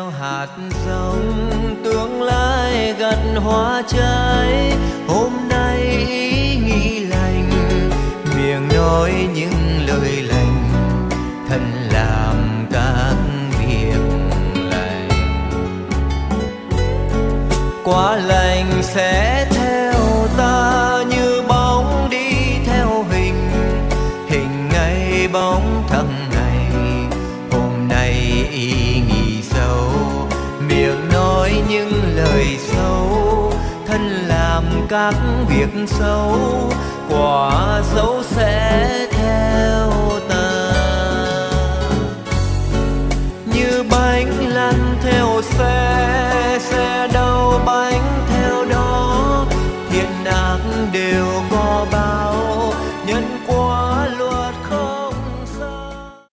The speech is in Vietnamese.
hạt giống, tương lai gặt hoa trái. Hôm nay ý nghĩ lành, miệng nói những lời lành, thân làm các việc lành. Quả lành sẽ theo ta như bóng đi theo hình, hình ngay bóng thằng này. Hôm nay ý nghĩ sâu, miệng nói những lời xấu, thân làm các việc xấu. Quả xấu sẽ theo